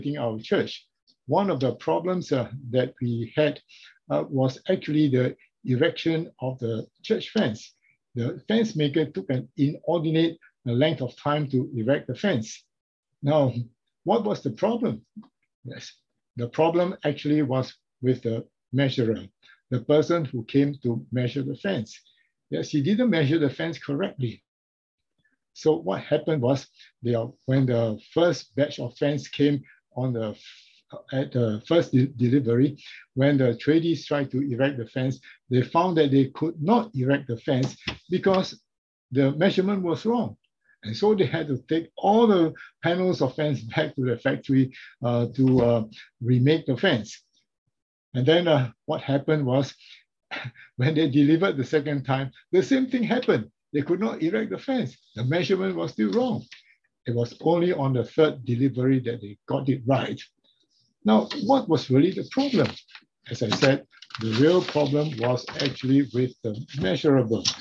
our church, one of the problems that we had was actually the erection of the church fence. The fence maker took an inordinate length of time to erect the fence. Now, what was the problem? Yes, the problem actually was with the measurer, the person who came to measure the fence. Yes, he didn't measure the fence correctly. So what happened was, when the first batch of fence came at the first delivery, when the tradies tried to erect the fence, they found that they could not erect the fence because the measurement was wrong. And so they had to take all the panels of fence back to the factory to remake the fence. And then what happened was, when they delivered the second time, the same thing happened. They could not erect the fence. The measurement was still wrong. It was only on the third delivery that they got it right. Now, what was really the problem? As I said, the real problem was actually with the measurer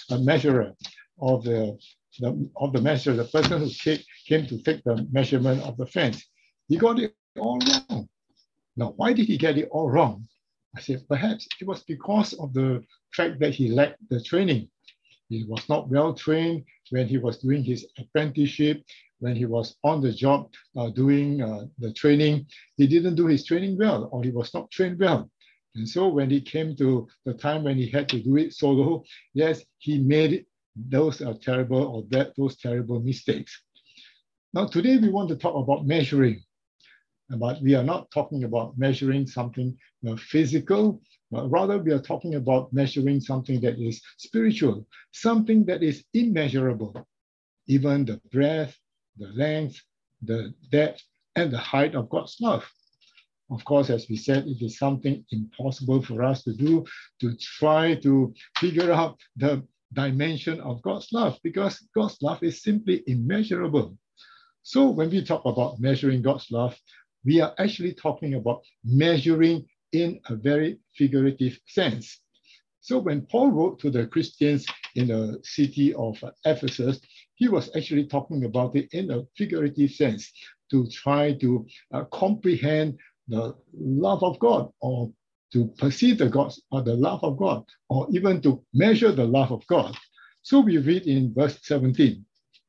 of the measure, the person who came to take the measurement of the fence. He got it all wrong. Now, why did he get it all wrong? I said, perhaps it was because of the fact that he lacked the training. He was not well trained when he was doing his apprenticeship, when he was on the job doing the training. He didn't do his training well, or he was not trained well. And so when it came to the time when he had to do it solo, yes, he made those terrible mistakes. Now today we want to talk about measuring, but we are not talking about measuring something physical, but rather we are talking about measuring something that is spiritual, something that is immeasurable. Even the breadth, the length, the depth, and the height of God's love. Of course, as we said, it is something impossible for us to do, to try to figure out the dimension of God's love, because God's love is simply immeasurable. So when we talk about measuring God's love, we are actually talking about measuring in a very figurative sense. So when Paul wrote to the Christians in the city of Ephesus, he was actually talking about it in a figurative sense, to try to comprehend the love of God, or to perceive the love of God, or even to measure the love of God. So we read in verse 17,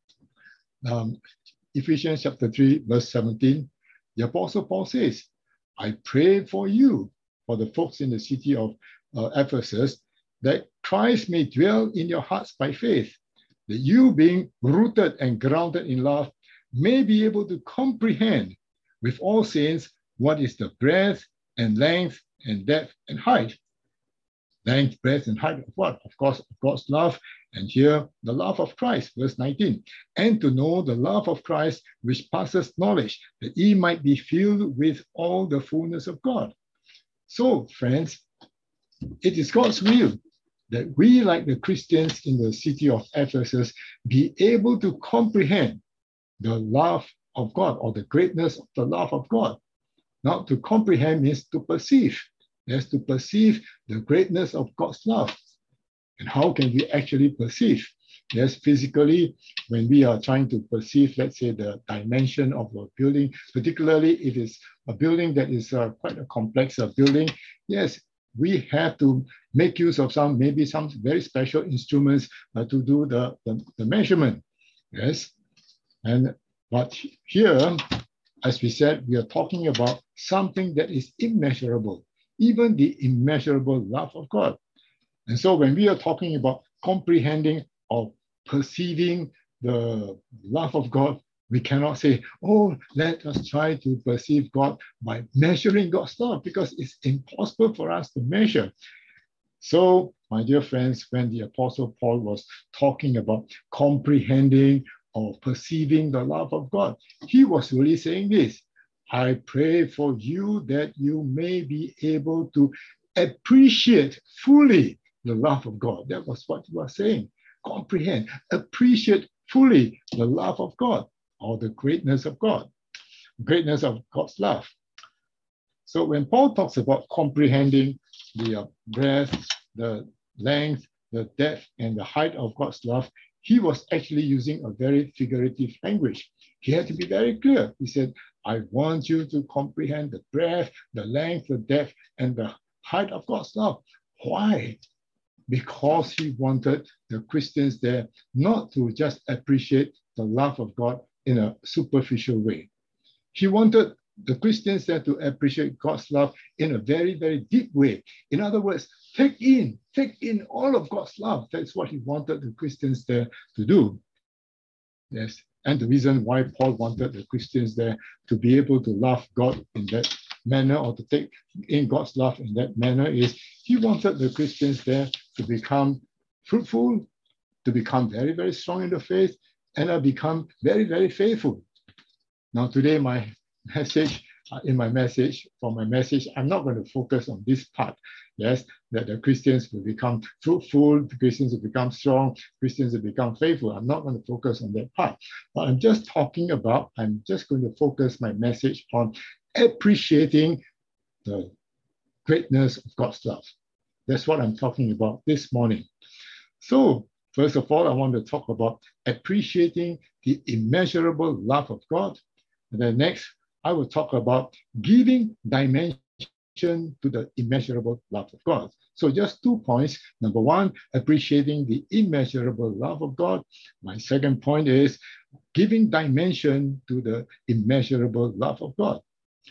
Ephesians chapter 3, verse 17, the Apostle Paul says, I pray for you, for the folks in the city of Ephesus, that Christ may dwell in your hearts by faith, that you, being rooted and grounded in love, may be able to comprehend with all saints what is the breadth and length and depth and height. Length, breadth, and height of what? Of course, of God's love. And here, the love of Christ, verse 19. And to know the love of Christ, which passes knowledge, that ye might be filled with all the fullness of God. So, friends, it is God's will that we, like the Christians in the city of Ephesus, be able to comprehend the love of God, or the greatness of the love of God. Now, to comprehend means to perceive. Yes, to perceive the greatness of God's love. And how can we actually perceive? Yes, physically, when we are trying to perceive, let's say, the dimension of a building, particularly if it's a building that is quite a complex building, yes, we have to make use of maybe some very special instruments to do the measurement. Yes, but here, as we said, we are talking about something that is immeasurable, even the immeasurable love of God. And so when we are talking about comprehending or perceiving the love of God, we cannot say, oh, let us try to perceive God by measuring God's love, because it's impossible for us to measure. So, my dear friends, when the Apostle Paul was talking about comprehending or perceiving the love of God, he was really saying this: I pray for you that you may be able to appreciate fully the love of God. That was what he was saying. Comprehend, appreciate fully the love of God, or the greatness of God, greatness of God's love. So when Paul talks about comprehending the breadth, the length, the depth, and the height of God's love, he was actually using a very figurative language. He had to be very clear. He said, I want you to comprehend the breadth, the length, the depth, and the height of God's love. Why? Because he wanted the Christians there not to just appreciate the love of God in a superficial way. He wanted the Christians there to appreciate God's love in a very, very deep way. In other words, take in all of God's love. That's what he wanted the Christians there to do. Yes. And the reason why Paul wanted the Christians there to be able to love God in that manner, or to take in God's love in that manner, is he wanted the Christians there to become fruitful, to become very, very strong in the faith, and to become very, very faithful. Now, today, my message, I'm not going to focus on this part. Yes, that the Christians will become fruitful, the Christians will become strong, Christians will become faithful. I'm not going to focus on that part. But I'm just going to focus my message on appreciating the greatness of God's love. That's what I'm talking about this morning. So, first of all, I want to talk about appreciating the immeasurable love of God. And then next, I will talk about giving dimension to the immeasurable love of God. So just 2 points. Number one, appreciating the immeasurable love of God. My second point is giving dimension to the immeasurable love of God.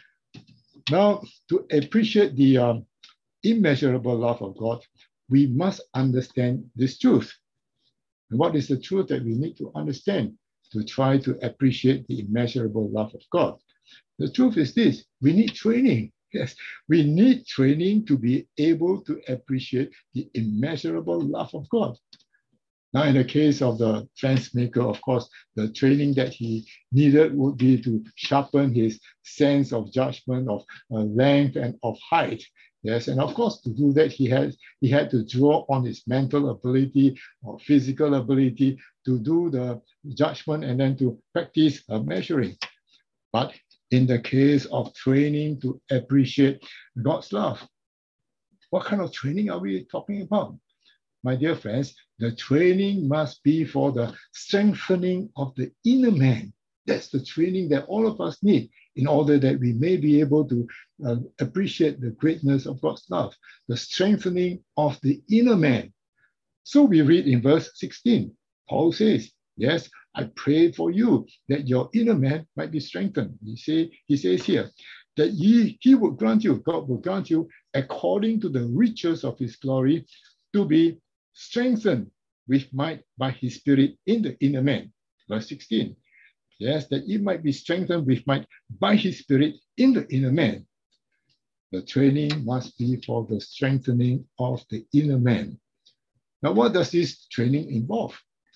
Now, to appreciate the immeasurable love of God, we must understand this truth. And what is the truth that we need to understand to try to appreciate the immeasurable love of God? The truth is this: we need training. Yes, we need training to be able to appreciate the immeasurable love of God. Now, in the case of the fence maker, of course, the training that he needed would be to sharpen his sense of judgment of length and of height. Yes, and of course, to do that, he had to draw on his mental ability or physical ability to do the judgment and then to practice measuring. But in the case of training to appreciate God's love, what kind of training are we talking about? My dear friends, the training must be for the strengthening of the inner man. That's the training that all of us need in order that we may be able to appreciate the greatness of God's love, the strengthening of the inner man. So we read in verse 16, Paul says, yes, I pray for you that your inner man might be strengthened. He says here that he would grant you, God will grant you, according to the riches of his glory, to be strengthened with might by his spirit in the inner man. Verse 16. Yes, that you might be strengthened with might by his spirit in the inner man. The training must be for the strengthening of the inner man. Now, what does this training involve?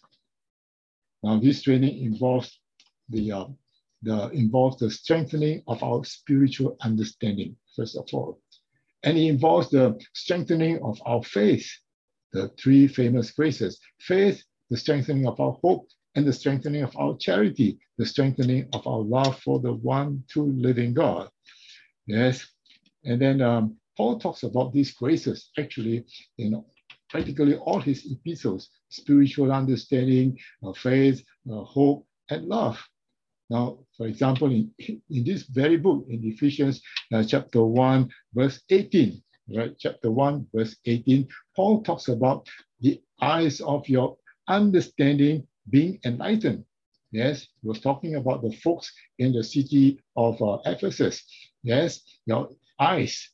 Now, this training involves the strengthening of our spiritual understanding, first of all. And it involves the strengthening of our faith, the three famous graces: faith, the strengthening of our hope, and the strengthening of our charity, the strengthening of our love for the one true living God. Yes, and then Paul talks about these graces actually in practically all his epistles: spiritual understanding, faith, hope, and love. Now, for example, in this very book, in Ephesians chapter 1, verse 18, right? Chapter 1, verse 18, Paul talks about the eyes of your understanding being enlightened. Yes, he was talking about the folks in the city of Ephesus. Yes, the eyes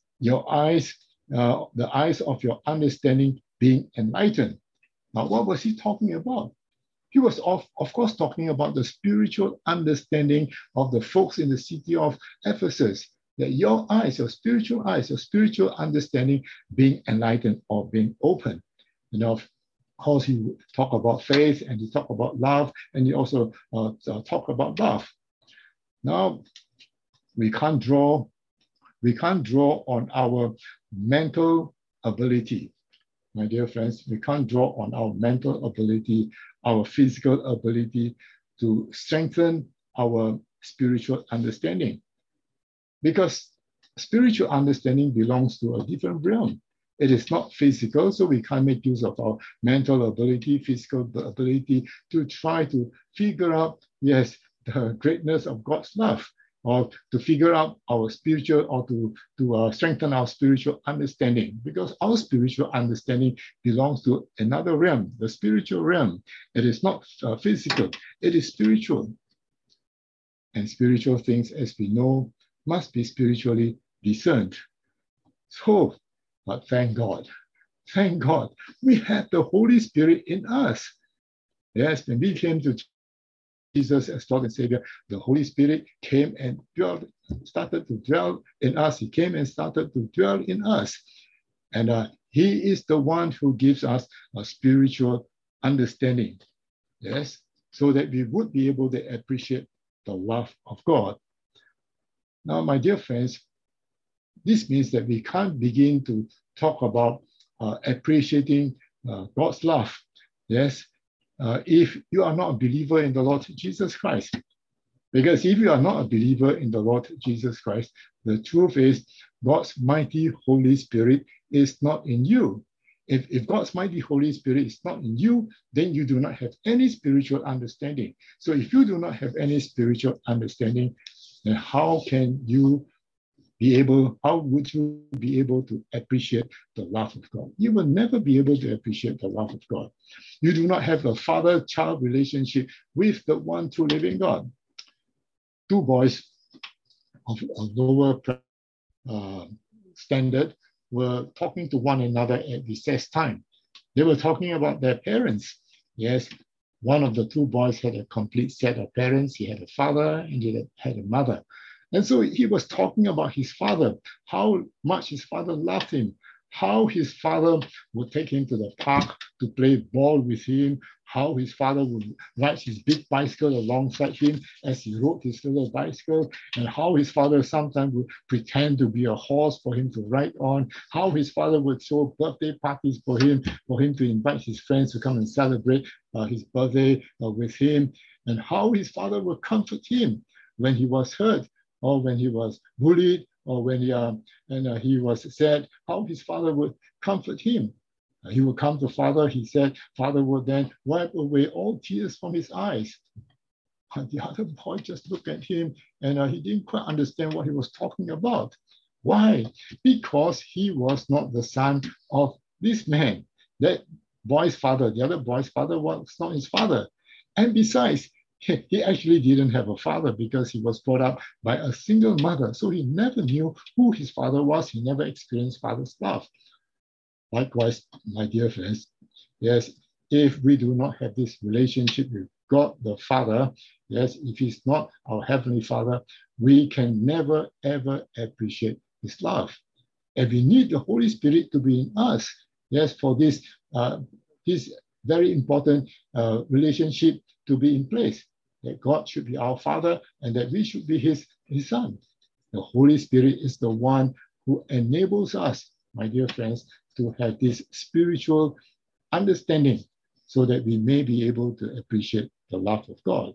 of your understanding being enlightened. Now, what was he talking about? He was, of course, talking about the spiritual understanding of the folks in the city of Ephesus, that your spiritual understanding being enlightened or being open. You know, of course, he would talk about faith, and he talk about love, and he also talk about love. Now, we can't draw on our mental ability. My dear friends, we can't draw on our mental ability, our physical ability to strengthen our spiritual understanding. Because spiritual understanding belongs to a different realm. It is not physical, so we can't make use of our mental ability, physical ability to try to figure out, yes, the greatness of God's love. or to figure out our spiritual, or to strengthen our spiritual understanding, because our spiritual understanding belongs to another realm, the spiritual realm. It is not physical, it is spiritual. And spiritual things, as we know, must be spiritually discerned. So, but thank God, we have the Holy Spirit in us. Yes, when we came to Jesus as Lord and Savior, the Holy Spirit came and started to dwell in us. He came and started to dwell in us. And He is the one who gives us a spiritual understanding. Yes, so that we would be able to appreciate the love of God. Now, my dear friends, this means that we can't begin to talk about appreciating God's love. Yes, if you are not a believer in the Lord Jesus Christ. Because if you are not a believer in the Lord Jesus Christ, the truth is God's mighty Holy Spirit is not in you. If God's mighty Holy Spirit is not in you, then you do not have any spiritual understanding. So if you do not have any spiritual understanding, then how would you be able to appreciate the love of God? You will never be able to appreciate the love of God. You do not have a father-child relationship with the one true living God. Two boys of lower standard were talking to one another at recess time. They were talking about their parents. Yes, one of the two boys had a complete set of parents. He had a father and he had a mother. And so he was talking about his father, how much his father loved him, how his father would take him to the park to play ball with him, how his father would ride his big bicycle alongside him as he rode his little bicycle, and how his father sometimes would pretend to be a horse for him to ride on, how his father would throw birthday parties for him to invite his friends to come and celebrate his birthday with him, and how his father would comfort him when he was hurt, or when he was bullied, or when he was sad, how his father would comfort him. He would come to father, he said, father would then wipe away all tears from his eyes. But the other boy just looked at him and he didn't quite understand what he was talking about. Why? Because he was not the son of this man. That boy's father, the other boy's father, was not his father. And besides, he actually didn't have a father because he was brought up by a single mother. So he never knew who his father was. He never experienced father's love. Likewise, my dear friends, yes, if we do not have this relationship with God the Father, yes, if He's not our Heavenly Father, we can never, ever appreciate His love. And we need the Holy Spirit to be in us, yes, for this very important relationship to be in place, that God should be our Father and that we should be His Son. The Holy Spirit is the one who enables us, my dear friends, to have this spiritual understanding so that we may be able to appreciate the love of God.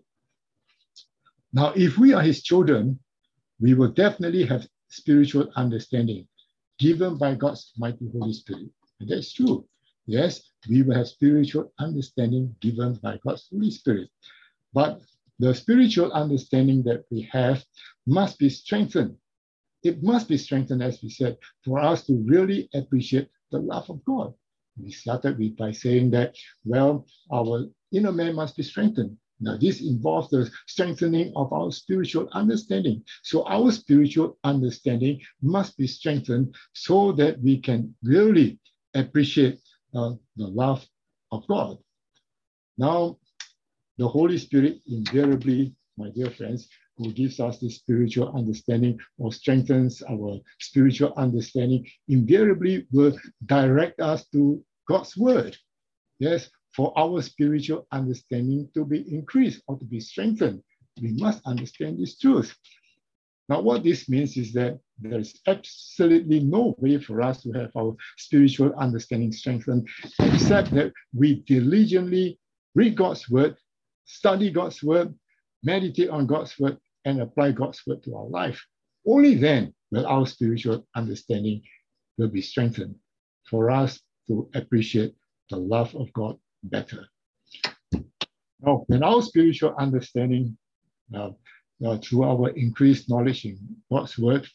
Now, if we are His children, we will definitely have spiritual understanding given by God's mighty Holy Spirit. And that's true. Yes, we will have spiritual understanding given by God's Holy Spirit. But the spiritual understanding that we have must be strengthened. It must be strengthened, as we said, for us to really appreciate the love of God. We started by saying that, well, our inner man must be strengthened. Now, this involves the strengthening of our spiritual understanding. So our spiritual understanding must be strengthened so that we can really appreciate the love of God. Now, the Holy Spirit invariably, my dear friends, who gives us this spiritual understanding or strengthens our spiritual understanding, invariably will direct us to God's word. Yes, for our spiritual understanding to be increased or to be strengthened, we must understand this truth. Now, what this means is that there is absolutely no way for us to have our spiritual understanding strengthened except that we diligently read God's word, study God's word, meditate on God's word, and apply God's word to our life. Only then will our spiritual understanding will be strengthened for us to appreciate the love of God better. Now, when our spiritual understanding through our increased knowledge in God's word,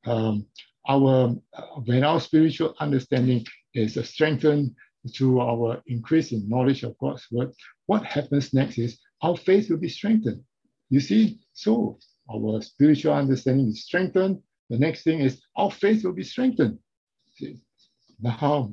when our spiritual understanding is strengthened through our increase in knowledge of God's word, what happens next is our faith will be strengthened. You see, so our spiritual understanding is strengthened. The next thing is our faith will be strengthened. See? Now,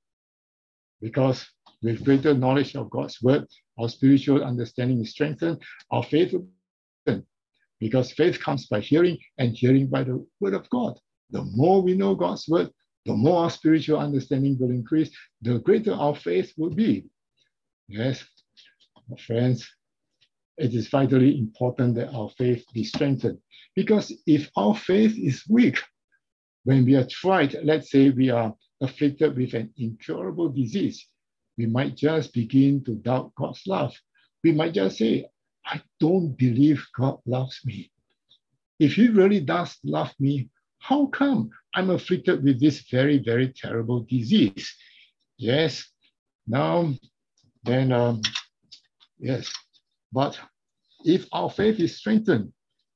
because with greater knowledge of God's word, our spiritual understanding is strengthened, our faith will be strengthened. Because faith comes by hearing, and hearing by the word of God. The more we know God's word, the more our spiritual understanding will increase, the greater our faith will be. Yes, friends, it is vitally important that our faith be strengthened. Because if our faith is weak, when we are tried, let's say we are afflicted with an incurable disease, we might just begin to doubt God's love. We might just say, I don't believe God loves me. If he really does love me, how come I'm afflicted with this very, very terrible disease? Yes, now, then, yes. But if our faith is strengthened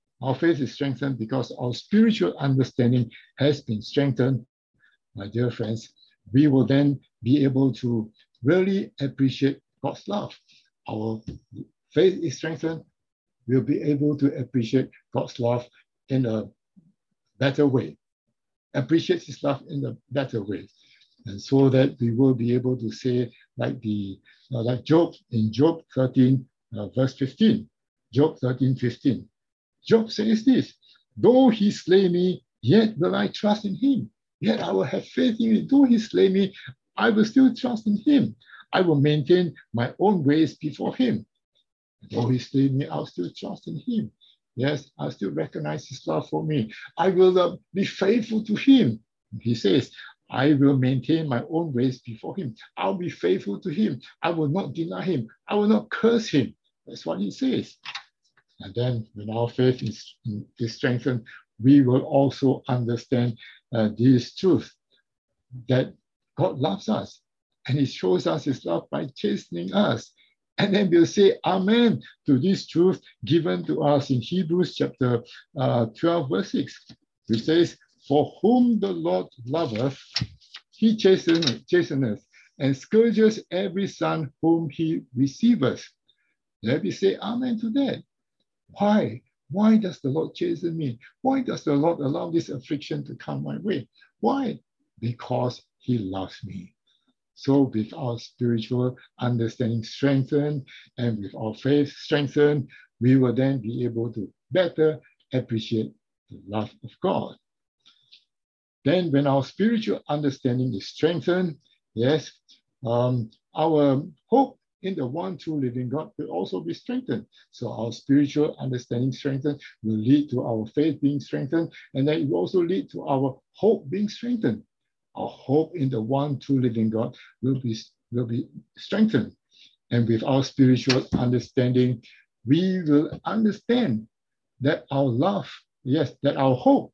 because our spiritual understanding has been strengthened, my dear friends, we will then be able to really appreciate God's love. Our faith is strengthened, we'll be able to appreciate God's love in a better way, appreciate his love in a better way. And so that we will be able to say, like Job, in Job 13, verse 15, Job 13:15. Job says this, though he slay me, yet will I trust in him. Yet I will have faith in him. Though he slay me, I will still trust in him. I will maintain my own ways before him. Though he slay me, I'll still trust in him. Yes, I'll still recognize his love for me. I will be faithful to him. He says, I will maintain my own ways before him. I'll be faithful to him. I will not deny him. I will not curse him. That's what he says. And then when our faith is strengthened, we will also understand this truth, that God loves us. And he shows us his love by chastening us. And then we'll say amen to this truth given to us in Hebrews chapter 12, verse 6, which says, for whom the Lord loveth, he chasteneth, and scourges every son whom he receiveth. Let me say amen to that. Why? Why does the Lord chasten me? Why does the Lord allow this affliction to come my way? Why? Because he loves me. So with our spiritual understanding strengthened and with our faith strengthened, we will then be able to better appreciate the love of God. Then when our spiritual understanding is strengthened, yes, our hope in the one true living God will also be strengthened. So our spiritual understanding strengthened will lead to our faith being strengthened, and then it will also lead to our hope being strengthened. Our hope in the one true living God will be strengthened. And with our spiritual understanding, we will understand that our love, yes, that our hope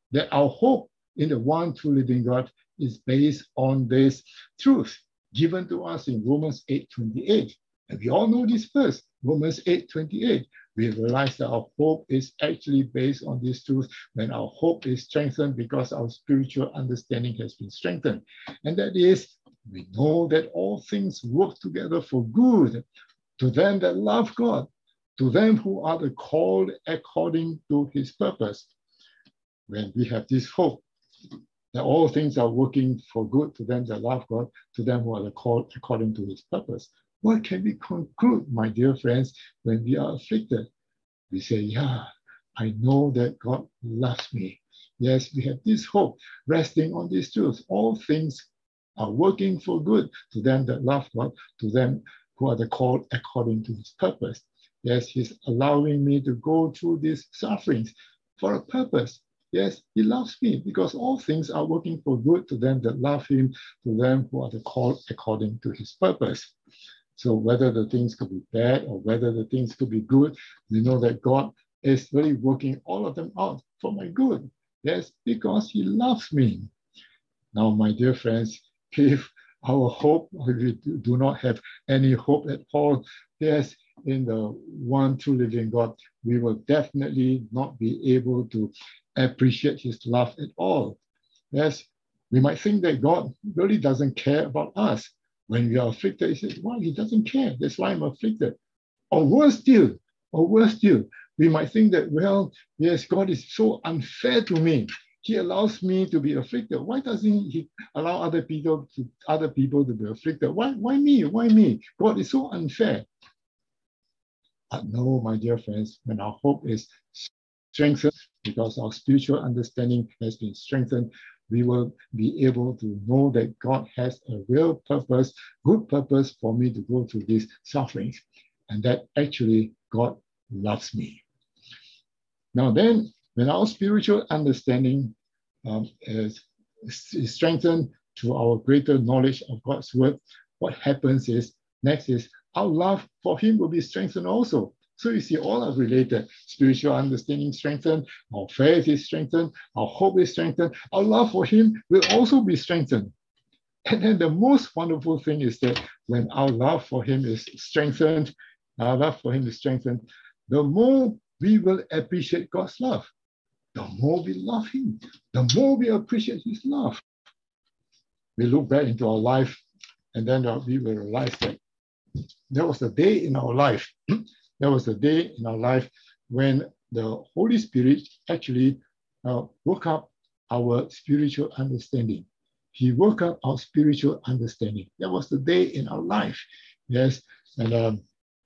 in the one true living God is based on this truth given to us in Romans 8:28. And we all know this verse, Romans 8:28. We realize that our hope is actually based on this truth when our hope is strengthened because our spiritual understanding has been strengthened. And that is, we know that all things work together for good to them that love God, to them who are the called according to his purpose. When we have this hope that all things are working for good to them that love God, to them who are the called according to his purpose, what can we conclude, my dear friends, when we are afflicted? We say, yeah, I know that God loves me. Yes, we have this hope resting on this truth. All things are working for good to them that love God, to them who are the called according to his purpose. Yes, he's allowing me to go through these sufferings for a purpose. Yes, he loves me because all things are working for good to them that love him, to them who are the called according to his purpose. So whether the things could be bad or whether the things could be good, we know that God is really working all of them out for my good. Yes, because he loves me. Now, my dear friends, if our hope, or we do not have any hope at all, yes, in the one true living God, we will definitely not be able to appreciate his love at all. Yes, we might think that God really doesn't care about us. When we are afflicted, he says, well, he doesn't care. That's why I'm afflicted. Or worse still, we might think that, well, yes, God is so unfair to me. He allows me to be afflicted. Why doesn't he allow other people to be afflicted? Why me? Why me? God is so unfair. But no, my dear friends, when our hope is strengthened because our spiritual understanding has been strengthened, we will be able to know that God has a real purpose, good purpose for me to go through these sufferings, and that actually God loves me. Now then, when our spiritual understanding is strengthened to our greater knowledge of God's word, what happens is, next is, our love for him will be strengthened also. So you see, all are related. Spiritual understanding strengthened, our faith is strengthened, our hope is strengthened, our love for him will also be strengthened. And then the most wonderful thing is that when our love for him is strengthened, the more we will appreciate God's love. The more we love him, the more we appreciate his love. We look back into our life, and then we will realize that there was a day in our life, when the Holy Spirit actually woke up our spiritual understanding. He woke up our spiritual understanding. That was the day in our life. Yes, and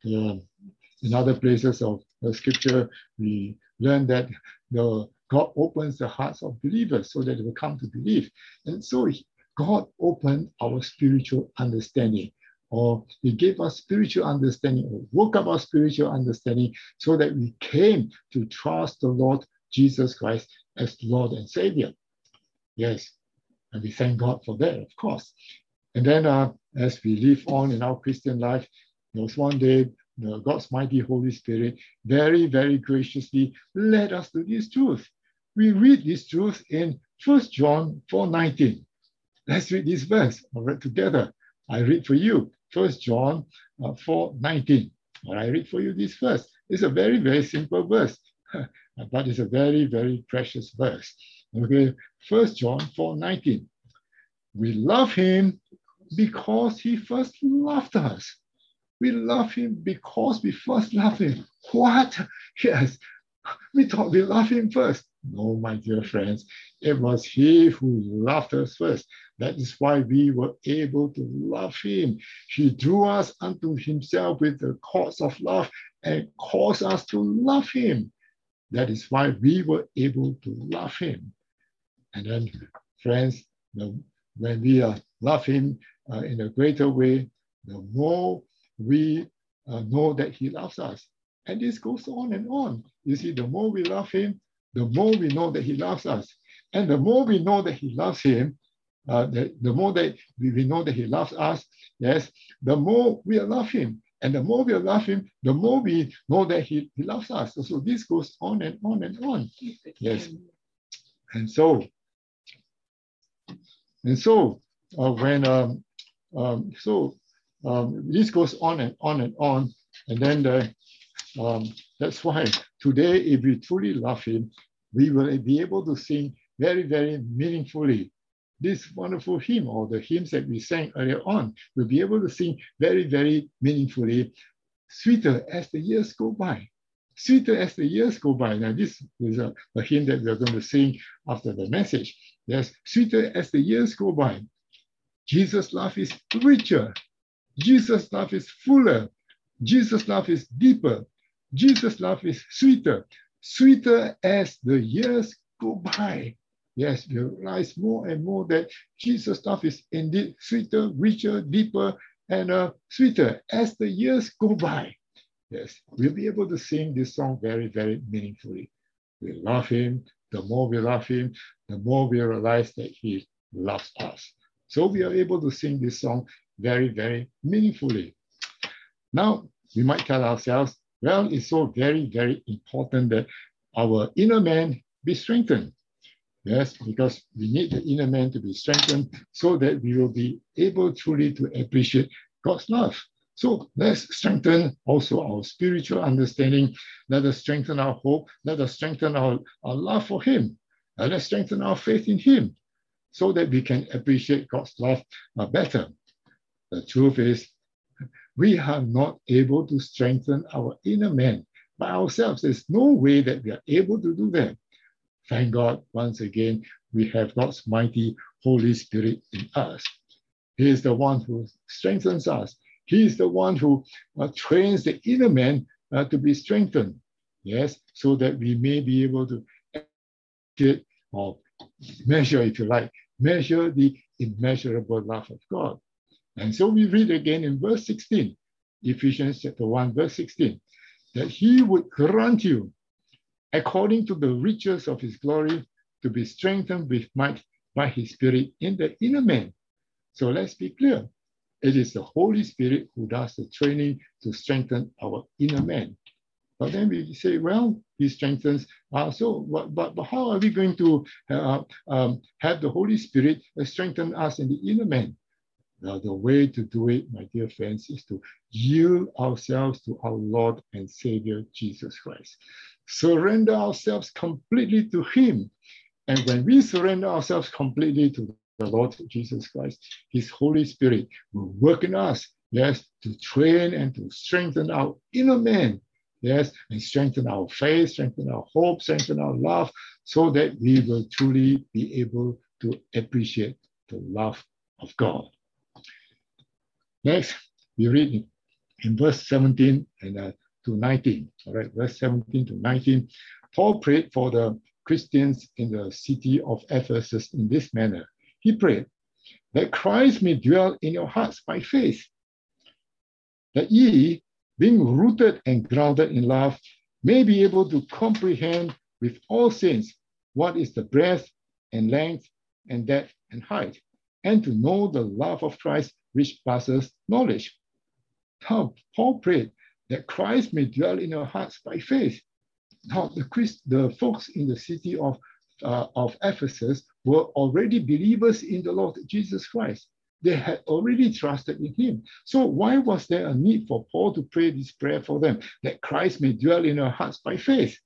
in other places of the scripture, we learn that God opens the hearts of believers so that they will come to believe. And so God opened our spiritual understanding, or he gave us spiritual understanding, or woke up our spiritual understanding so that we came to trust the Lord Jesus Christ as Lord and Savior. Yes, and we thank God for that, of course. And then as we live on in our Christian life, there was one day, God's mighty Holy Spirit very, very graciously led us to this truth. We read this truth in 1 John 4:19. Let's read this verse. I'll read together. I read for you 1 John 4:19. I read for you this verse. It's a very, very simple verse, but it's a very, very precious verse. Okay, 1 John 4:19. We love him because he first loved us. We love him because we first loved him. What? Yes, we thought we loved him first. No, my dear friends, it was he who loved us first. That is why we were able to love him. He drew us unto himself with the cords of love and caused us to love him. That is why we were able to love him. And then, friends, when we love him in a greater way, the more we know that he loves us. And this goes on and on. You see, the more we love him, the more we know that he loves us. And the more we know that he loves him, the more that we know that he loves us, yes, the more we love him. And the more we love him, the more we know that he loves us. So this goes on and on and on. Yes. And so when this goes on and on and on, and then that's why today, if we truly love him, we will be able to sing very, very meaningfully this wonderful hymn, or the hymns that we sang earlier on. We'll be able to sing very, very meaningfully, sweeter as the years go by. Sweeter as the years go by. Now, this is a hymn that we're going to sing after the message. Yes, sweeter as the years go by. Jesus' love is richer. Jesus' love is fuller. Jesus' love is deeper. Jesus' love is sweeter. Sweeter as the years go by. Yes, we realize more and more that Jesus' love is indeed sweeter, richer, deeper, and sweeter as the years go by. Yes, we'll be able to sing this song very, very meaningfully. We love him. The more we love him, the more we realize that he loves us. So we are able to sing this song very, very meaningfully. Now, we might tell ourselves, well, it's so very, very important that our inner man be strengthened. Yes, because we need the inner man to be strengthened so that we will be able truly to appreciate God's love. So let's strengthen also our spiritual understanding. Let us strengthen our hope. Let us strengthen our love for him. Let us strengthen our faith in him so that we can appreciate God's love better. The truth is, we are not able to strengthen our inner man by ourselves. There's no way that we are able to do that. Thank God, once again, we have God's mighty Holy Spirit in us. He is the one who strengthens us. He is the one who trains the inner man to be strengthened. Yes, so that we may be able to get or measure, if you like, measure the immeasurable love of God. And so we read again in verse 16, Ephesians chapter 1, verse 16, that he would grant you, according to the riches of his glory, to be strengthened with might by his Spirit in the inner man. So let's be clear. It is the Holy Spirit who does the training to strengthen our inner man. But then we say, well, he strengthens. But how are we going to have the Holy Spirit strengthen us in the inner man? Now, the way to do it, my dear friends, is to yield ourselves to our Lord and Savior, Jesus Christ. Surrender ourselves completely to him. And when we surrender ourselves completely to the Lord Jesus Christ, his Holy Spirit will work in us, yes, to train and to strengthen our inner man, yes, and strengthen our faith, strengthen our hope, strengthen our love, so that we will truly be able to appreciate the love of God. Next, we read in verse 17 and to 19. All right, verse 17 to 19. Paul prayed for the Christians in the city of Ephesus in this manner. He prayed that Christ may dwell in your hearts by faith, that ye, being rooted and grounded in love, may be able to comprehend with all saints what is the breadth and length and depth and height, and to know the love of Christ which passes knowledge. Now, Paul prayed that Christ may dwell in your hearts by faith. Now, the folks in the city of Ephesus were already believers in the Lord Jesus Christ. They had already trusted in him. So why was there a need for Paul to pray this prayer for them, that Christ may dwell in your hearts by faith?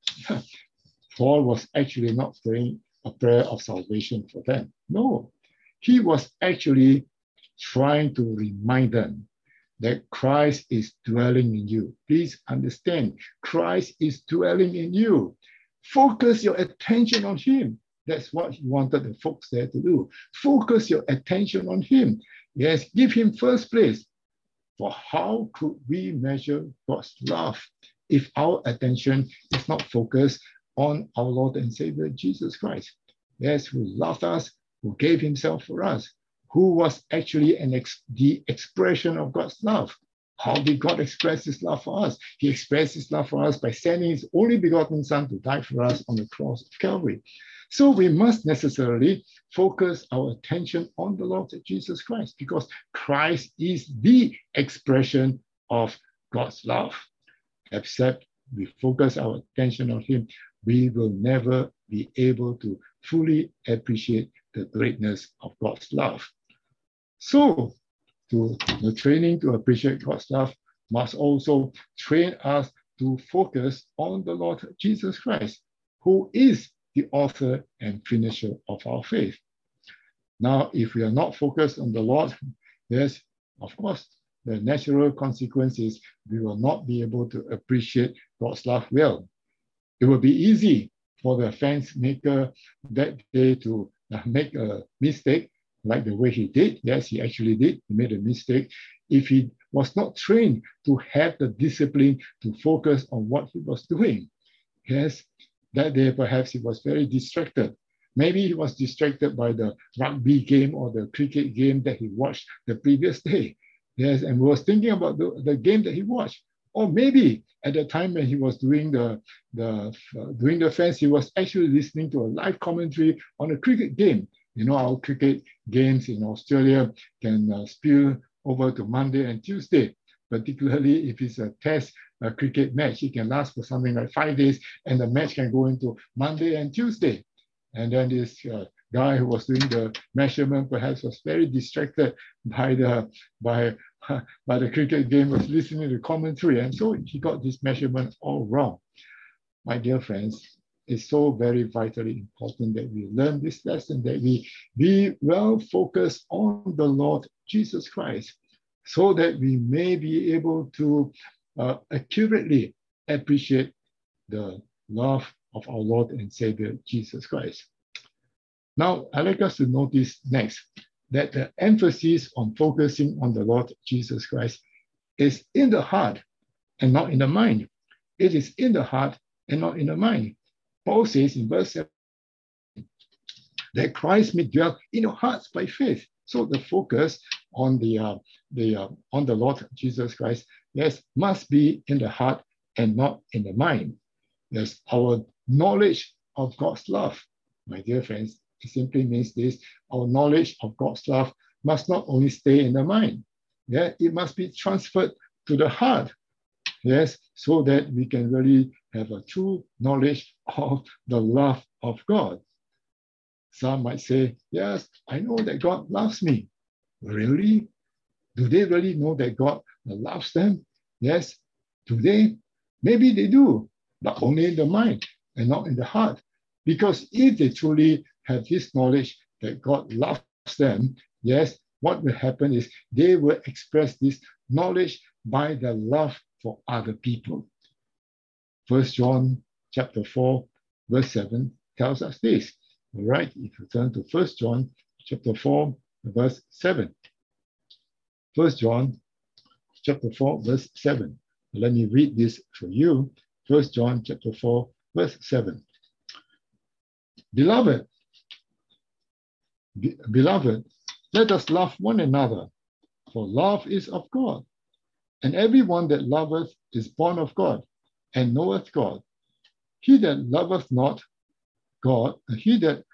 Paul was actually not praying a prayer of salvation for them. No, he was actually trying to remind them that Christ is dwelling in you. Please understand, Christ is dwelling in you. Focus your attention on him. That's what he wanted the folks there to do. Focus your attention on him. Yes, give him first place. For how could we measure God's love if our attention is not focused on our Lord and Savior Jesus Christ? Yes, who loved us, who gave himself for us, who was actually the expression of God's love. How did God express his love for us? He expressed his love for us by sending his only begotten Son to die for us on the cross of Calvary. So we must necessarily focus our attention on the Lord Jesus Christ, because Christ is the expression of God's love. Except we focus our attention on him, we will never be able to fully appreciate the greatness of God's love. So, the training to appreciate God's love must also train us to focus on the Lord Jesus Christ, who is the author and finisher of our faith. Now, if we are not focused on the Lord, yes, of course, the natural consequence is we will not be able to appreciate God's love well. It will be easy for the fence maker that day to make a mistake, like the way he did. Yes, he actually did. He made a mistake. If he was not trained to have the discipline to focus on what he was doing, yes, that day perhaps he was very distracted. Maybe he was distracted by the rugby game or the cricket game that he watched the previous day. Yes, and was thinking about the game that he watched. Or maybe at the time when he was doing the fence, he was actually listening to a live commentary on a cricket game. You know, our cricket games in Australia can spill over to Monday and Tuesday, particularly if it's a test cricket match. It can last for something like 5 days, and the match can go into Monday and Tuesday. And then this guy who was doing the measurement perhaps was very distracted by the cricket game, was listening to commentary, and so he got this measurement all wrong. My dear friends, it's so very vitally important that we learn this lesson, that we be well focused on the Lord Jesus Christ, so that we may be able to accurately appreciate the love of our Lord and Savior Jesus Christ. Now, I'd like us to notice next that the emphasis on focusing on the Lord Jesus Christ is in the heart and not in the mind. It is in the heart and not in the mind. Paul says in verse 7 that Christ may dwell in your hearts by faith. So the focus on the Lord Jesus Christ, yes, must be in the heart and not in the mind. Yes, our knowledge of God's love, my dear friends, it simply means this: our knowledge of God's love must not only stay in the mind, yeah, it must be transferred to the heart, yes, so that we can really have a true knowledge of the love of God. Some might say, yes, I know that God loves me. Really? Do they really know that God loves them? Yes. Do they? Maybe they do, but only in the mind and not in the heart. Because if they truly have this knowledge that God loves them, yes, what will happen is they will express this knowledge by their love for other people. 1 John chapter 4, verse 7 tells us this. All right, if you turn to 1 John chapter 4, verse 7. 1 John chapter 4, verse 7. Let me read this for you. 1 John chapter 4, verse 7. Beloved, let us love one another, for love is of God. And everyone that loveth is born of God, and knoweth God. He that loveth not God, he that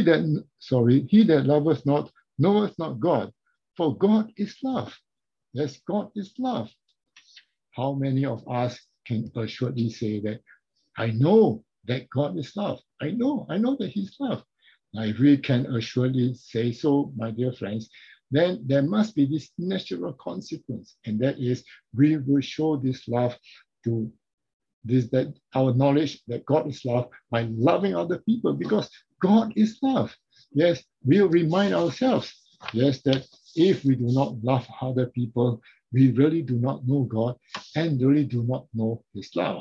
loveth not knoweth not God, for God is love. Yes, God is love. How many of us can assuredly say that I know that God is love? I know that He's love. Now, if we can assuredly say so, my dear friends, then there must be this natural consequence, and that is we will show this love to this, that our knowledge that God is love by loving other people, because God is love. Yes, we'll remind ourselves, yes, that if we do not love other people, we really do not know God and really do not know His love.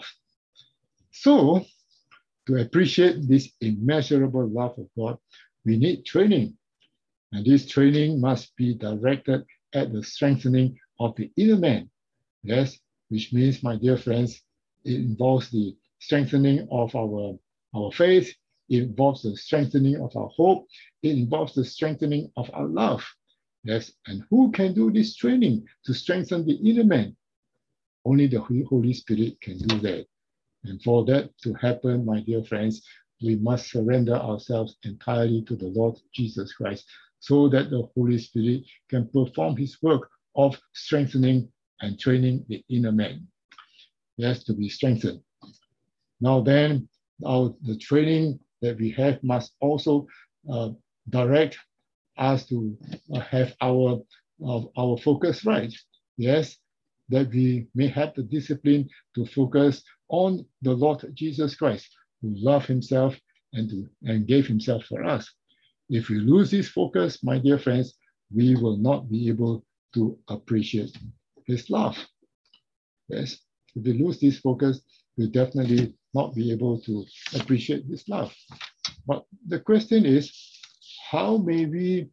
So, to appreciate this immeasurable love of God, we need training. And this training must be directed at the strengthening of the inner man. Yes, which means, my dear friends, it involves the strengthening of our faith. It involves the strengthening of our hope. It involves the strengthening of our love. Yes, and who can do this training to strengthen the inner man? Only the Holy Spirit can do that. And for that to happen, my dear friends, we must surrender ourselves entirely to the Lord Jesus Christ, so that the Holy Spirit can perform His work of strengthening and training the inner man. Yes, to be strengthened. Now then, the training that we have must also direct us to have our focus right. Yes, that we may have the discipline to focus on the Lord Jesus Christ, who loved Himself and gave Himself for us. If we lose this focus, my dear friends, we will not be able to appreciate His love. Yes, if we lose this focus, we'll definitely not be able to appreciate His love. But the question is, how may we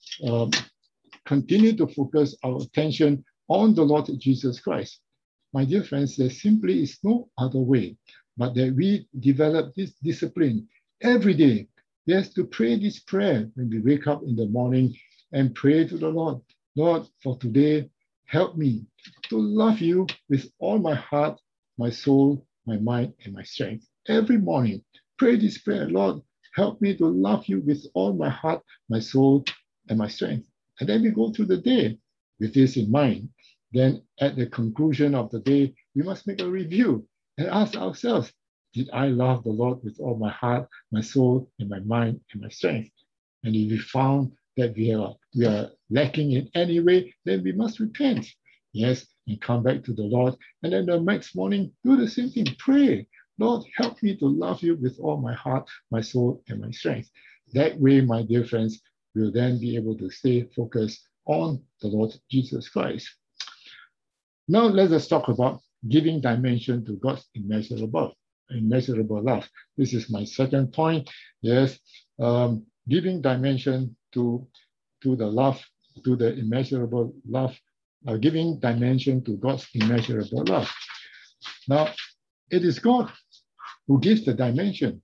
continue to focus our attention on the Lord Jesus Christ? My dear friends, there simply is no other way but that we develop this discipline every day. Yes, to pray this prayer when we wake up in the morning and pray to the Lord. Lord, for today, help me to love you with all my heart, my soul, my mind, and my strength. Every morning, pray this prayer. Lord, help me to love you with all my heart, my soul, and my strength. And then we go through the day with this in mind. Then at the conclusion of the day, we must make a review and ask ourselves, Did I love the Lord with all my heart, my soul, and my mind, and my strength? And if we found that we are lacking in any way, then we must repent. Yes, and come back to the Lord. And then the next morning, do the same thing. Pray, Lord, help me to love you with all my heart, my soul, and my strength. That way, my dear friends, we'll then be able to stay focused on the Lord Jesus Christ. Now let us talk about giving dimension to God's immeasurable love. This is my second point. Yes, giving dimension to the love, to the immeasurable love, giving dimension to God's immeasurable love. Now, it is God who gives the dimension.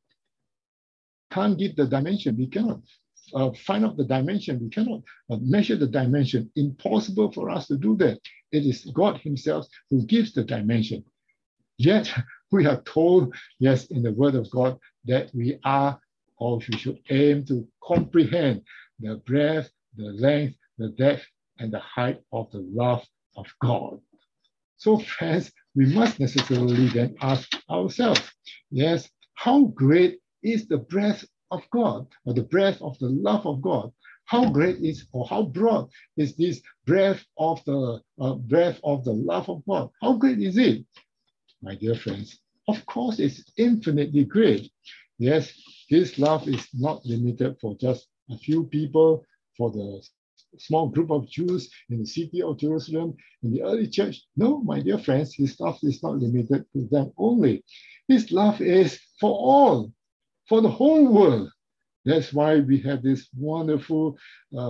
Can't give the dimension. We cannot find out the dimension. We cannot measure the dimension. Impossible for us to do that. It is God himself who gives the dimension. Yet we are told, yes, in the word of God, that we are, or we should aim to comprehend the breadth, the length, the depth, and the height of the love of God. So friends, we must necessarily then ask ourselves, yes, how great is the breadth of God, or the breadth of the love of God? How great is, or how broad is this breadth of the love of God? How great is it? My dear friends, of course, it's infinitely great. Yes, this love is not limited for just a few people, for the small group of Jews in the city of Jerusalem, in the early church. No, my dear friends, his love is not limited to them only. His love is for all, for the whole world. That's why we have this wonderful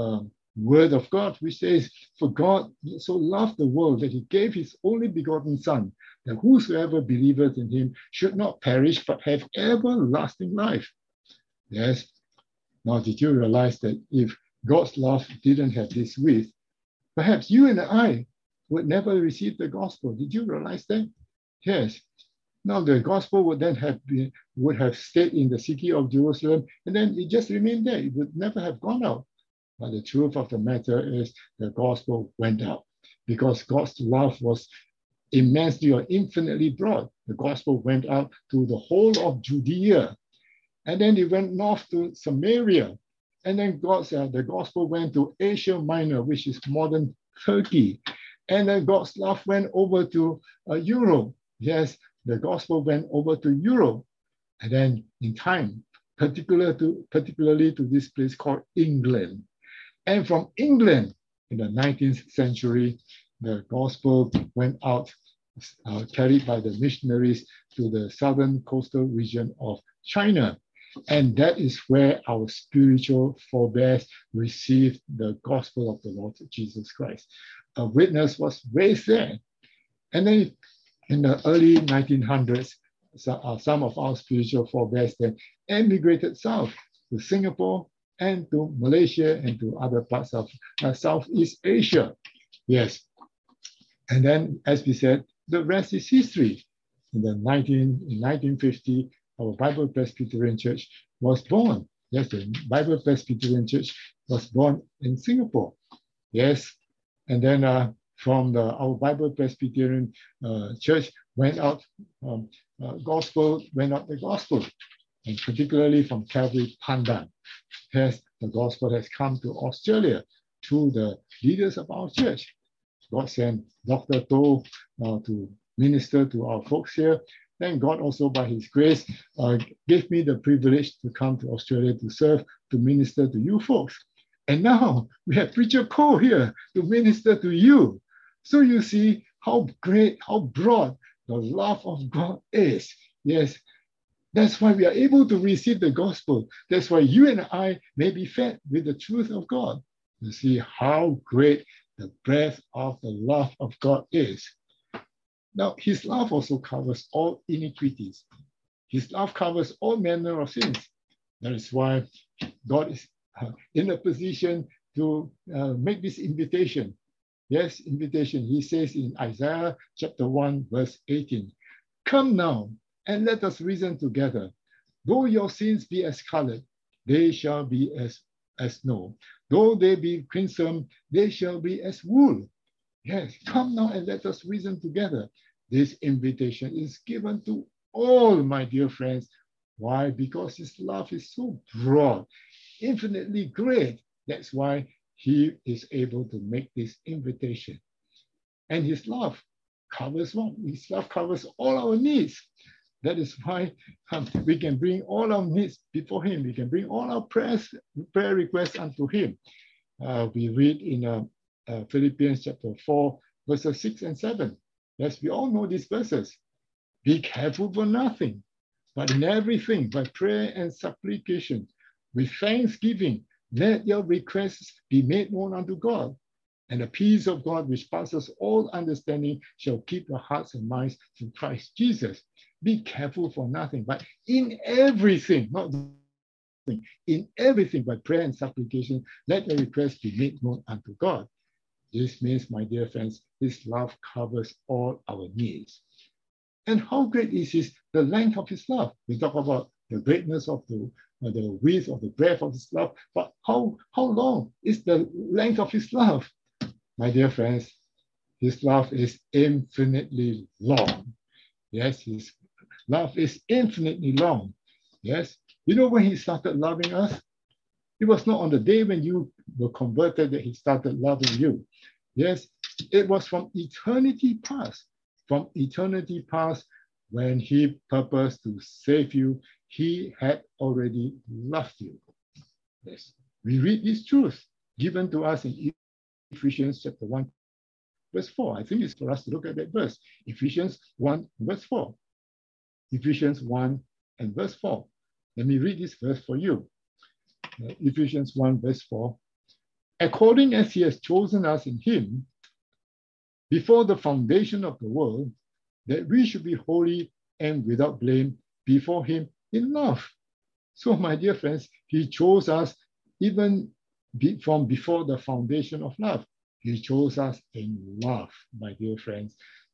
word of God, which says, for God so loved the world that he gave his only begotten Son, that whosoever believeth in him should not perish, but have everlasting life. Yes. Now, did you realize that if God's love didn't have this width, perhaps you and I would never receive the gospel? Did you realize that? Yes. Now the gospel would then would have stayed in the city of Jerusalem, and then it just remained there. It would never have gone out. But the truth of the matter is the gospel went out because God's love was immensely or infinitely broad. The gospel went out to the whole of Judea, and then it went north to Samaria, and then the gospel went to Asia Minor, which is modern Turkey, and then God's love went over to Europe. Yes, the gospel went over to Europe, and then in time, particularly to this place called England. And from England in the 19th century, the gospel went out, carried by the missionaries to the southern coastal region of China. And that is where our spiritual forebears received the gospel of the Lord Jesus Christ. A witness was raised there. And then in the early 1900s, some of our spiritual forebears then emigrated south to Singapore and to Malaysia and to other parts of Southeast Asia. Yes. And then, as we said, the rest is history. In 1950, our Bible Presbyterian Church was born. Yes, the Bible Presbyterian Church was born in Singapore. Yes. And then from our Bible Presbyterian Church went out, gospel went out the gospel, and particularly from Calvary Pandan. Yes, the gospel has come to Australia through the leaders of our church. God sent Dr. To to minister to our folks here. Then God also, by his grace, gave me the privilege to come to Australia to serve, to minister to you folks. And now we have Preacher Cole here to minister to you. So you see how great, how broad the love of God is. Yes, that's why we are able to receive the gospel. That's why you and I may be fed with the truth of God. You see how great the breadth of the love of God is. Now, his love also covers all iniquities. His love covers all manner of sins. That is why God is in a position to make this invitation. Yes, invitation. He says in Isaiah chapter 1, verse 18, "Come now, and let us reason together. Though your sins be as scarlet, they shall be as snow. Though they be crimson, they shall be as wool." Yes, come now and let us reason together. This invitation is given to all, my dear friends. Why? Because his love is so broad, infinitely great. That's why he is able to make this invitation. And his love covers what? His love covers all our needs. That is why we can bring all our needs before him. We can bring all our prayer requests unto him. We read in Philippians chapter 4, verses 6 and 7. Yes, we all know these verses. Be careful for nothing, but in everything, by prayer and supplication, with thanksgiving, let your requests be made known unto God. And the peace of God, which passes all understanding, shall keep your hearts and minds through Christ Jesus. Be careful for nothing, but in everything, not in everything by prayer and supplication, let your requests be made known unto God. This means, my dear friends, his love covers all our needs. And how great is the length of his love? We talk about the greatness of the width of the breadth of his love, but how long is the length of his love? My dear friends, his love is infinitely long. Yes, his love is infinitely long. Yes, you know when he started loving us? It was not on the day when you were converted that he started loving you. Yes, it was from eternity past. From eternity past, when he purposed to save you, he had already loved you. Yes, we read this truth given to us in Ephesians chapter 1, verse 4. I think it's for us to look at that verse. Ephesians 1, verse 4. Ephesians 1 and verse 4. Let me read this verse for you. Ephesians 1, verse 4. According as he has chosen us in him, before the foundation of the world, that we should be holy and without blame before him in love. So, my dear friends, he chose us even from before the foundation of love. He chose us in love, my dear friends.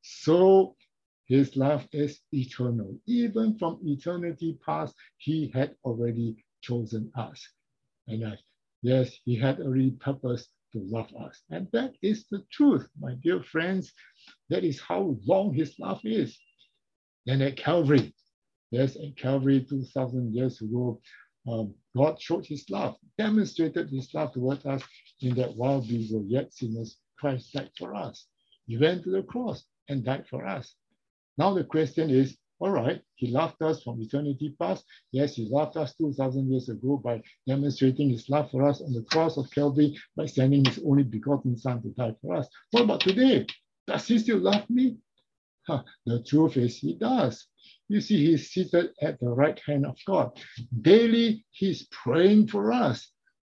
So his love is eternal. Even from eternity past, he had already chosen us. And yes, he had already purposed to love us. And that is the truth, my dear friends. That is how long his love is. And at Calvary, yes, at Calvary 2,000 years ago, God showed his love, demonstrated his love towards us in that while we were yet sinners, Christ died for us. He went to the cross and died for us. Now the question is, all right, he loved us from eternity past. Yes, he loved us 2,000 years ago by demonstrating his love for us on the cross of Calvary by sending his only begotten son to die for us. What about today? Does he still love me? The truth is he does. You see, he's seated at the right hand of God. Daily, he's praying for us,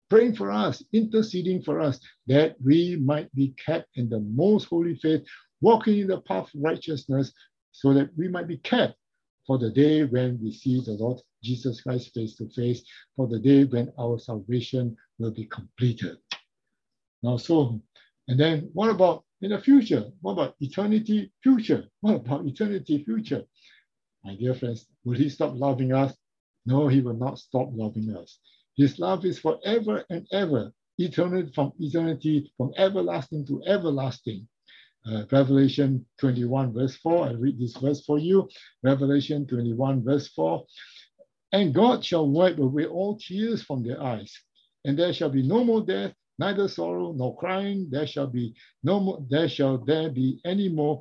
interceding for us, that we might be kept in the most holy faith, walking in the path of righteousness, so that we might be kept for the day when we see the Lord Jesus Christ face to face, for the day when our salvation will be completed. Now, and then what about in the future? What about eternity future? What about eternity future? My dear friends, will he stop loving us? No, he will not stop loving us. His love is forever and ever, eternal from eternity, from everlasting to everlasting. Revelation 21 verse 4, I read this verse for you. Revelation 21 verse 4. And God shall wipe away all tears from their eyes, and there shall be no more death, neither sorrow nor crying. There shall be no more, neither shall there be any more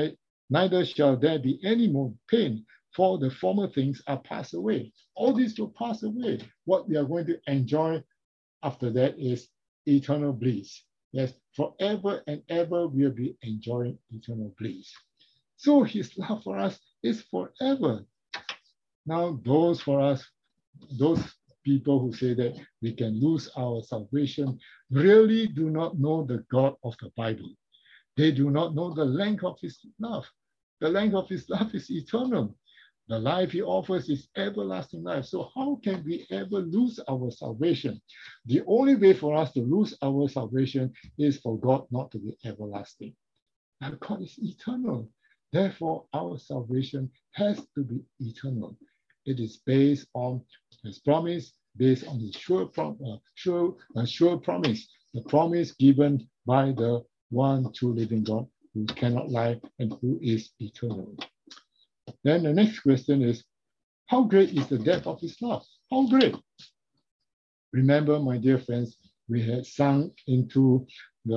pain, for the former things are passed away. All these will pass away. What we are going to enjoy after that is eternal bliss. Yes, forever and ever we'll be enjoying eternal bliss. So his love for us is forever. Now, those people who say that we can lose our salvation really do not know the God of the Bible. They do not know the length of his love. The length of his love is eternal. The life he offers is everlasting life. So how can we ever lose our salvation? The only way for us to lose our salvation is for God not to be everlasting. Now God is eternal. Therefore, our salvation has to be eternal. It is based on his promise, based on his sure promise, the promise given by the one true living God who cannot lie and who is eternal. Then the next question is, how great is the depth of his love? How great? Remember, my dear friends, we had sunk into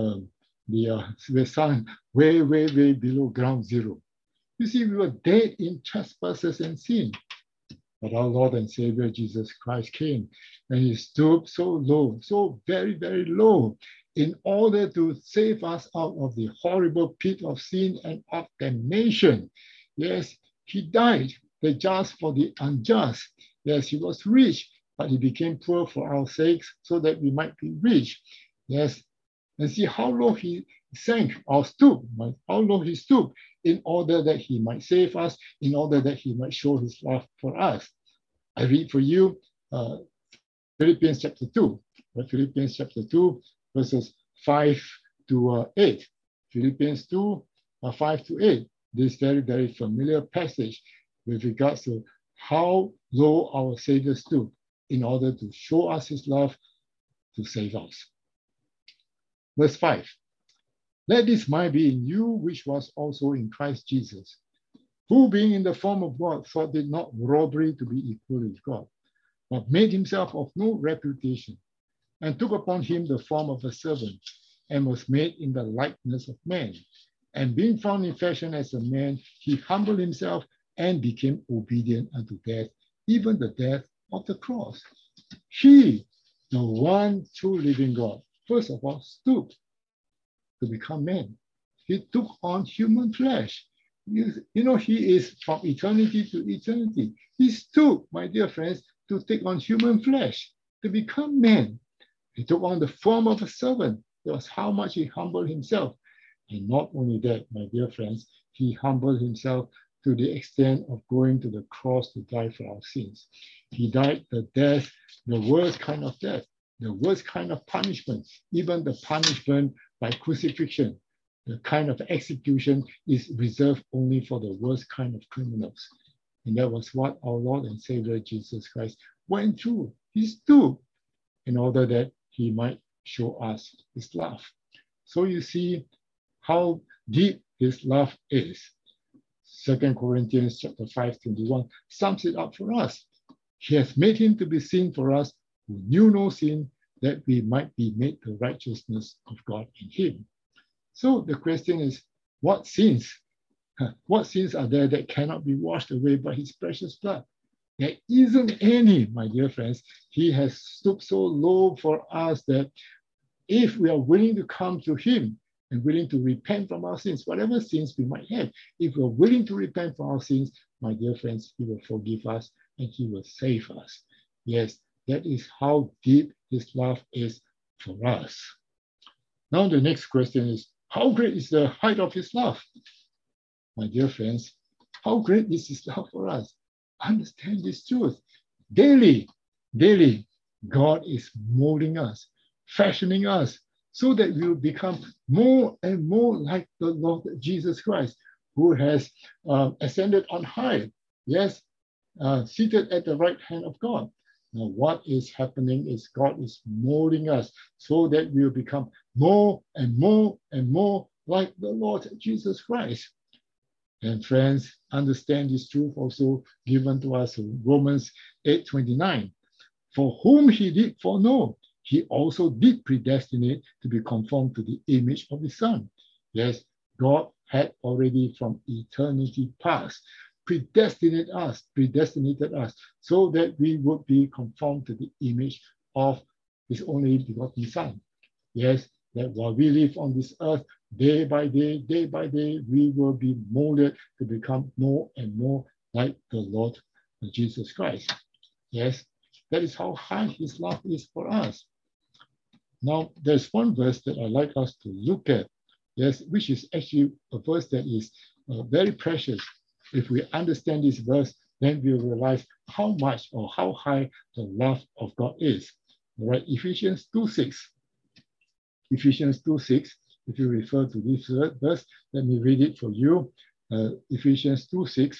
we sunk way below ground zero. You see, we were dead in trespasses and sin. But our Lord and Savior Jesus Christ came and he stooped so low, so very low, in order to save us out of the horrible pit of sin and of damnation. Yes, he died, the just for the unjust. Yes, he was rich, but he became poor for our sakes so that we might be rich. Yes, and see how low he sank or stooped, how low he stooped in order that he might save us, in order that he might show his love for us. I read for you Philippians chapter 2, Philippians chapter 2, verses 5 to 8. Philippians 2, 5 to 8. This very familiar passage with regards to how low our Savior stood in order to show us his love to save us. Verse 5. Let this mind be in you, which was also in Christ Jesus, who being in the form of God thought it not robbery to be equal with God, but made himself of no reputation, and took upon him the form of a servant, and was made in the likeness of man. And being found in fashion as a man, he humbled himself and became obedient unto death, even the death of the cross. He, the one true living God, first of all stooped to become man. He took on human flesh. You know, he is from eternity to eternity. He stooped, my dear friends, to take on human flesh, to become man. He took on the form of a servant. That was how much he humbled himself. And not only that, my dear friends, he humbled himself to the extent of going to the cross to die for our sins. He died the death, the worst kind of death, the worst kind of punishment, even the punishment by crucifixion. The kind of execution is reserved only for the worst kind of criminals. And that was what our Lord and Savior Jesus Christ went through. He stooped in order that he might show us his love. So you see how deep his love is. 2 Corinthians chapter 5:21 sums it up for us. He has made him to be sin for us who knew no sin, that we might be made the righteousness of God in him. So the question is, what sins? What sins are there that cannot be washed away by his precious blood? There isn't any, my dear friends. He has stooped so low for us that if we are willing to come to him and willing to repent from our sins, whatever sins we might have, if we're willing to repent from our sins, my dear friends, he will forgive us and he will save us. Yes, that is how deep his love is for us. Now the next question is, how great is the height of his love? My dear friends, how great is his love for us? Understand this truth. Daily, God is molding us, fashioning us, so that we will become more and more like the Lord Jesus Christ, who has ascended on high, yes, seated at the right hand of God. Now, what is happening is God is molding us so that we will become more and more and more like the Lord Jesus Christ. And friends, understand this truth also given to us in Romans 8:29. For whom he did foreknow, he also did predestinate to be conformed to the image of his Son. Yes, God had already from eternity past predestinated us so that we would be conformed to the image of his only begotten Son. Yes, that while we live on this earth, day by day, we will be molded to become more and more like the Lord Jesus Christ. Yes, that is how high his love is for us. Now, there's one verse that I'd like us to look at, yes, which is actually a verse that is very precious. If we understand this verse, then we'll realize how much or how high the love of God is. All right, Ephesians 2:6. Ephesians 2:6, if you refer to this verse, let me read it for you. Ephesians 2:6,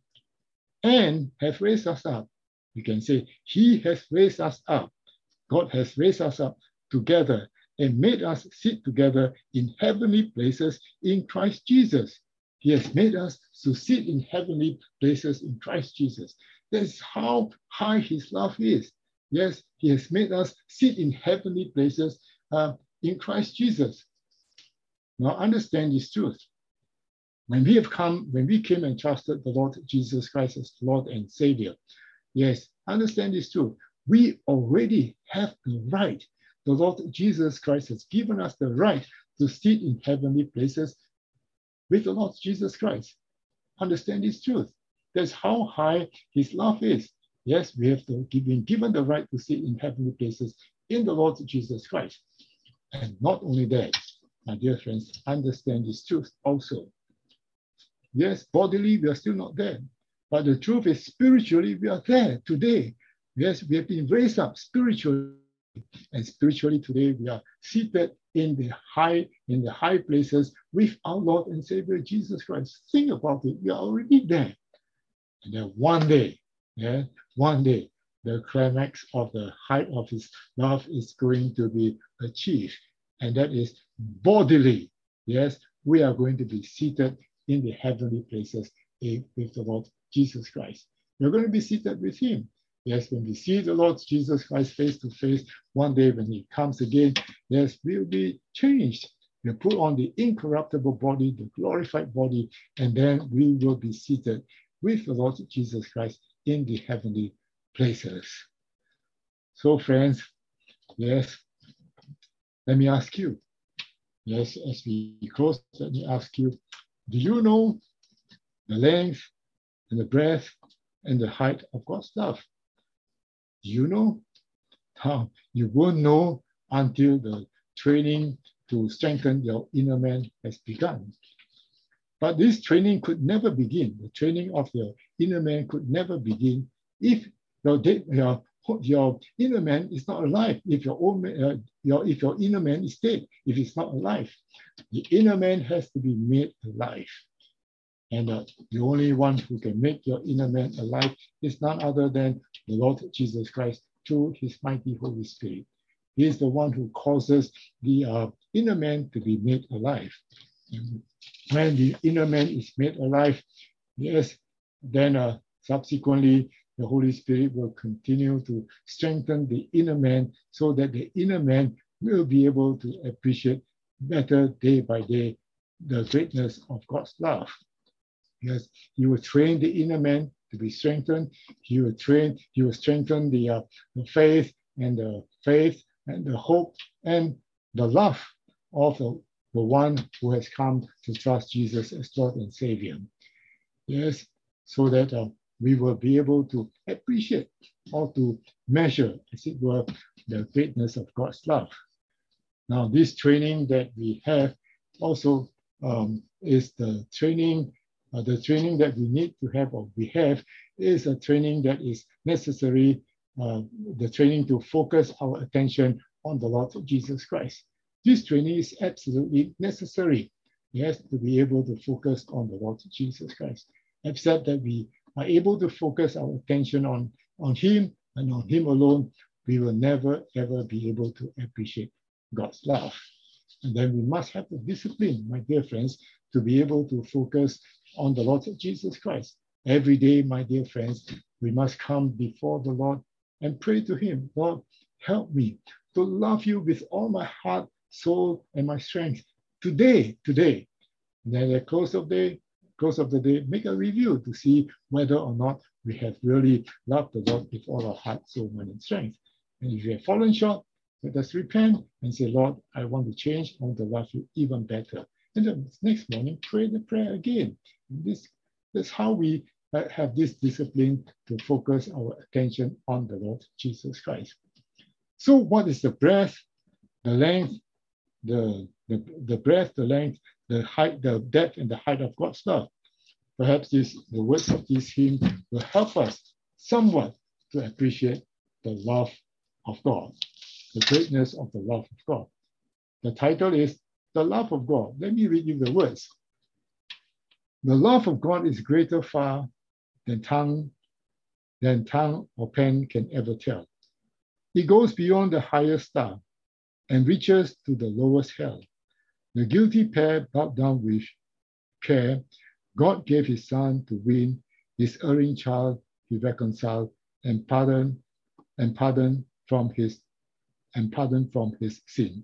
and have raised us up. You can say, he has raised us up. God has raised us up together and made us sit together in heavenly places in Christ Jesus. He has made us to sit in heavenly places in Christ Jesus. That's how high his love is. Yes, he has made us sit in heavenly places in Christ Jesus. Now understand this truth. When we came and trusted the Lord Jesus Christ as Lord and Savior, yes, understand this truth. We already have the right. The Lord Jesus Christ has given us the right to sit in heavenly places with the Lord Jesus Christ. Understand this truth. That's how high his love is. Yes, we have been given the right to sit in heavenly places in the Lord Jesus Christ. And not only that, my dear friends, understand this truth also. Yes, bodily, we are still not there. But the truth is, spiritually, we are there today. Yes, we have been raised up spiritually. And spiritually today, we are seated in the high places with our Lord and Savior Jesus Christ. Think about it. We are already there. And then one day, the climax of the height of his love is going to be achieved. And that is bodily. Yes, we are going to be seated in the heavenly places with the Lord Jesus Christ. We're going to be seated with him. Yes, when we see the Lord Jesus Christ face to face, one day when he comes again, yes, we'll be changed. We'll put on the incorruptible body, the glorified body, and then we will be seated with the Lord Jesus Christ in the heavenly places. So friends, yes, let me ask you, yes, as we close, let me ask you, do you know the length and the breadth and the height of God's love? Do you know? You won't know until the training to strengthen your inner man has begun. But this training could never begin. The training of your inner man could never begin if your inner man is not alive. If if your inner man is dead, if it's not alive, the inner man has to be made alive. And the only one who can make your inner man alive is none other than the Lord Jesus Christ through his mighty Holy Spirit. He is the one who causes the inner man to be made alive. And when the inner man is made alive, yes, then subsequently the Holy Spirit will continue to strengthen the inner man so that the inner man will be able to appreciate better day by day the greatness of God's love. Yes, he will train the inner man to be strengthened. He will strengthen the faith and the hope and the love of the one who has come to trust Jesus as Lord and Savior. Yes, so that we will be able to appreciate or to measure, as it were, the greatness of God's love. Now, this training that we have also is the training that we need to have, or we have, is a training that is necessary, the training to focus our attention on the Lord Jesus Christ. This training is absolutely necessary, yes, to be able to focus on the Lord Jesus Christ. Except that we are able to focus our attention on him and on him alone, we will never, ever be able to appreciate God's love. And then we must have the discipline, my dear friends, to be able to focus on the Lord Jesus Christ. Every day, my dear friends, we must come before the Lord and pray to him, Lord, help me to love you with all my heart, soul, and my strength today. And then at the close of the day, make a review to see whether or not we have really loved the Lord with all our heart, soul, mind, and strength. And if we have fallen short, let us repent and say, Lord, I want to change, I want to love you even better. And the next morning, pray the prayer again. That's how we have this discipline to focus our attention on the Lord Jesus Christ. So what is the breadth, the length, the breadth, the length, the height, the depth, and the height of God's love? Perhaps the words of this hymn will help us somewhat to appreciate the love of God, the greatness of the love of God. The title is The Love of God. Let me read you the words. The love of God is greater far than tongue or pen can ever tell. It goes beyond the highest star and reaches to the lowest hell. The guilty pair bowed down with care God gave his son to win his erring child. He reconciled and pardoned from his sin.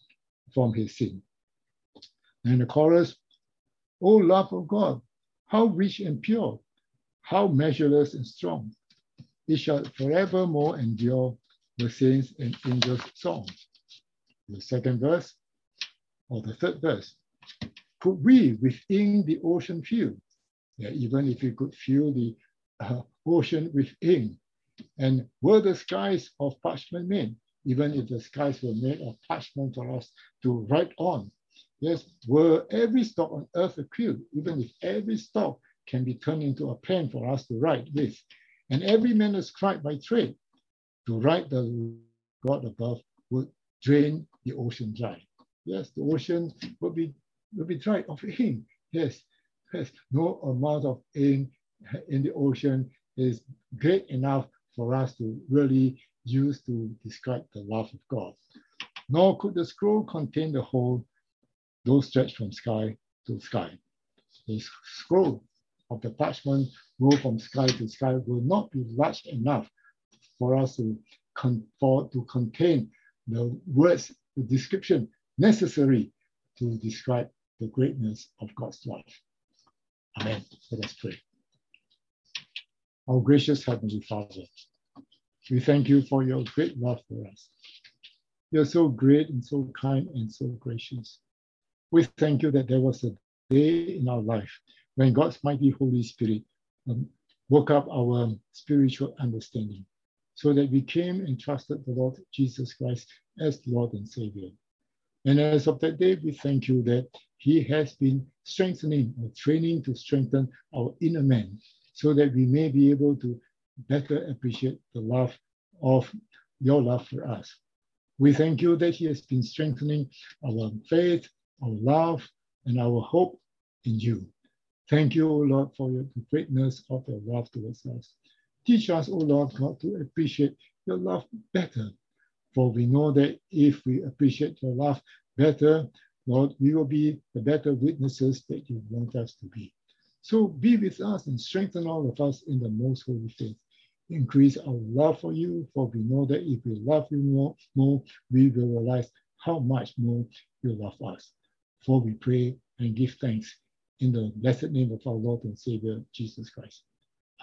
And the chorus, O love of God, how rich and pure, how measureless and strong. It shall forevermore endure, the saints and angels' song. The second verse, or the third verse. Could we within the ocean feel? Yeah, even if we could feel the ocean within. And were the skies of parchment made? Even if the skies were made of parchment for us to write on. Yes, were every stalk on earth a quill? Even if every stalk can be turned into a pen for us to write with. And every manuscript by trade to write the God above would drain the ocean dry. Yes, the ocean would be dry of ink. Yes, no amount of ink in the ocean is great enough for us to really use to describe the love of God. Nor could the scroll contain the whole, though stretched from sky to sky. The scroll of the parchment rolled from sky to sky will not be large enough for us to contain the words, the description necessary to describe the greatness of God's love. Amen. Let us pray. Our gracious Heavenly Father, we thank you for your great love for us. You're so great and so kind and so gracious. We thank you that there was a day in our life when God's mighty Holy Spirit woke up our spiritual understanding so that we came and trusted the Lord Jesus Christ as Lord and Savior. And as of that day, we thank you that he has been strengthening or training to strengthen our inner man so that we may be able to better appreciate the love of your love for us. We thank you that he has been strengthening our faith, our love, and our hope in you. Thank you, O Lord, for the greatness of your love towards us. Teach us, O Lord God, to appreciate your love better. For we know that if we appreciate your love better, Lord, we will be the better witnesses that you want us to be. So be with us and strengthen all of us in the most holy faith. Increase our love for you, for we know that if we love you more, we will realize how much more you love us. For we pray and give thanks in the blessed name of our Lord and Savior, Jesus Christ.